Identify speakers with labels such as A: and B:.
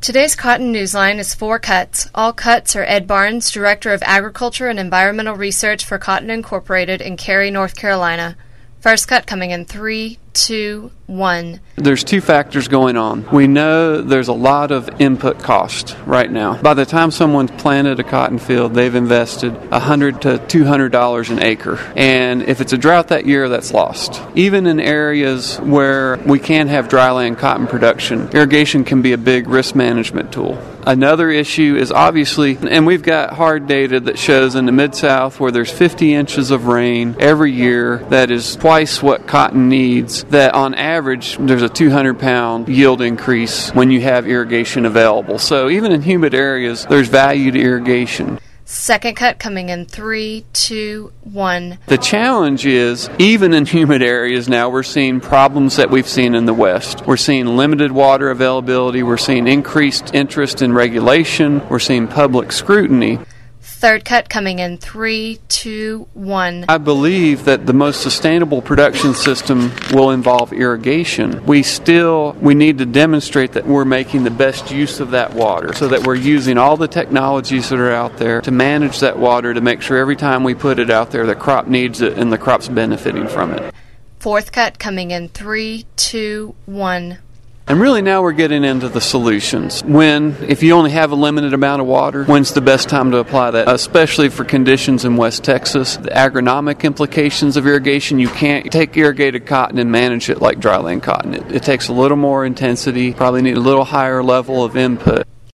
A: Today's Cotton Newsline is 4 cuts. All cuts are Ed Barnes, Director of Agriculture and Environmental Research for Cotton Incorporated in Cary, North Carolina. First cut coming in 3, 2, 1.
B: There's 2 factors going on. We know there's a lot of input cost right now. By the time someone's planted a cotton field, they've invested $100 to $200 an acre. And if it's a drought that year, that's lost. Even in areas where we can have dryland cotton production, irrigation can be a big risk management tool. Another issue is obviously, and we've got hard data that shows in the Mid-South where there's 50 inches of rain every year, that is twice what cotton needs, that on average there's a 200-pound yield increase when you have irrigation available. So even in humid areas, there's value to irrigation.
A: Second cut coming in 3, 2, 1.
B: The challenge is, even in humid areas now, we're seeing problems that we've seen in the West. We're seeing limited water availability. We're seeing increased interest in regulation. We're seeing public scrutiny.
A: Third cut coming in 3, 2, 1.
B: I believe that the most sustainable production system will involve irrigation. We need to demonstrate that we're making the best use of that water, so that we're using all the technologies that are out there to manage that water, to make sure every time we put it out there, the crop needs it and the crop's benefiting from it.
A: Fourth cut coming in 3, 2, 1.
B: And really now we're getting into the solutions. If you only have a limited amount of water, when's the best time to apply that? Especially for conditions in West Texas. The agronomic implications of irrigation, you can't take irrigated cotton and manage it like dryland cotton. It takes a little more intensity, probably need a little higher level of input.